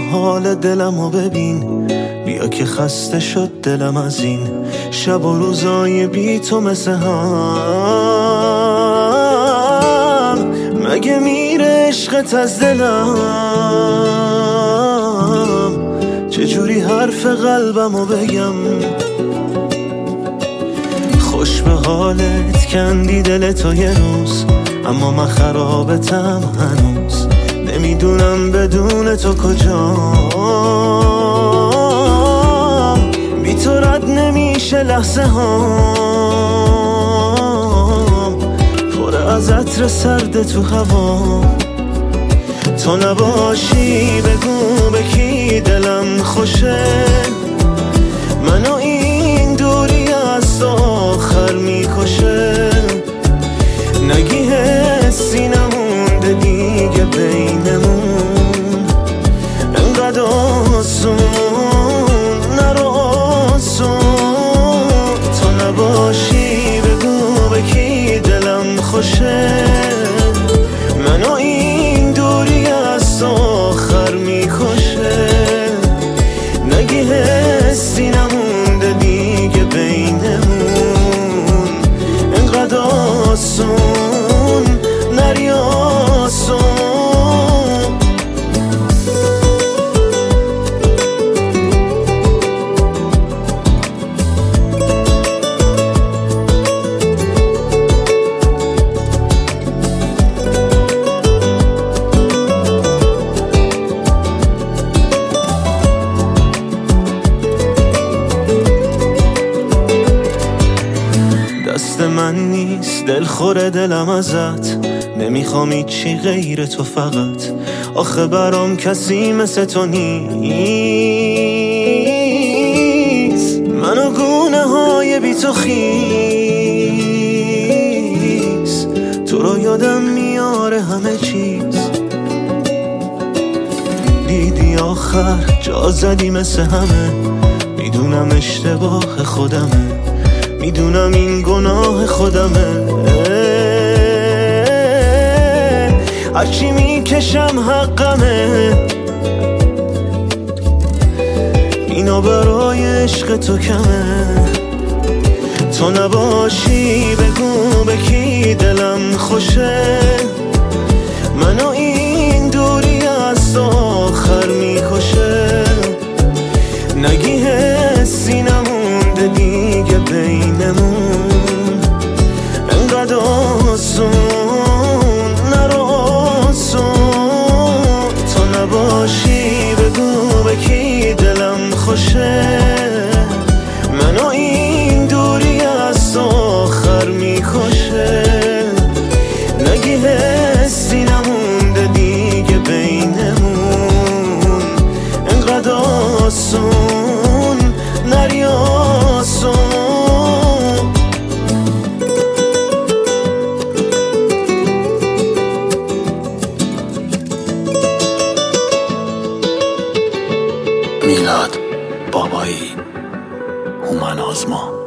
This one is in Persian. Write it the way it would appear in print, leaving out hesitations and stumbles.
حال دلمو ببین، بیا که خسته شد دلم از این شب و روزای بی تو مثل هم. مگه میره عشقت از دلم؟ چجوری حرف قلبمو بگم؟ خوش به حالت کندی دل تو یه روز، اما من خرابتم هنوز. نمیدونم بدون تو کجام، بی تو رد نمیشه لحظه هام، پر از عطر سرد تو هوا. تو نباشی بگو به کی دلم خوشه، منو این دوری از تو آخر میکشه. نگی حسی نمونده دیگه بینمون، انقدر آسون نرو آسون. تو نباشی بگو به کی دلم خوشه، منو این دوری از تو آخر میکشه. نگی حسی نمونده دیگه بینمون، انقدر آسون نری آسون. دست من نیست دلخور دلم ازت، نمیخوام هیچی غیر تو فقط. آخه برام کسی مثل تو نیست، منو گونه های بی تو خیس. تو رو یادم میاره همه چیز، دیدی آخر جا زدی مثل همه. میدونم اشتباه خودمه، میدونم این گناه خودمه. هرچی میکشم حقمه، اینا برای عشق تو کمه. تو نباشی بگو به کی دلم خوشه، منو این دوری از تو آخر میکشه. نگی حسی نمونده دیگه بینمون، انقدر آسون نرو آسون. تو نباشی بگو به کی دلم خوشه، منو این دوری از تو آخر میکشه. نگی حسی نمونده دیگه بینمون، انقدر آسون نری آسون. میلاد بابایی، هومن آزما.